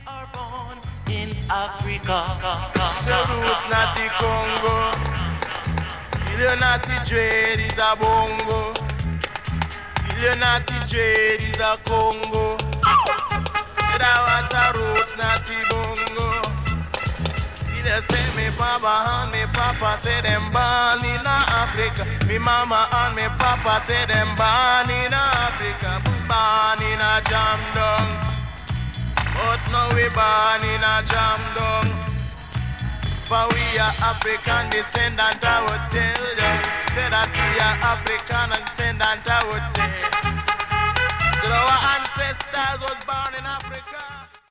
are born in Africa. The roots not the Congo. Il not the dread is a bongo. Il not the dread is a Congo. That was the roots not the bongo. They say me papa and me papa say them born in Africa. Me mama and me papa say them born in Africa. Born in a jam down. But now we born in a jam down. For we are African descendant, I would tell you. Say that we are African descendant, I would say. That our ancestors was born in Africa.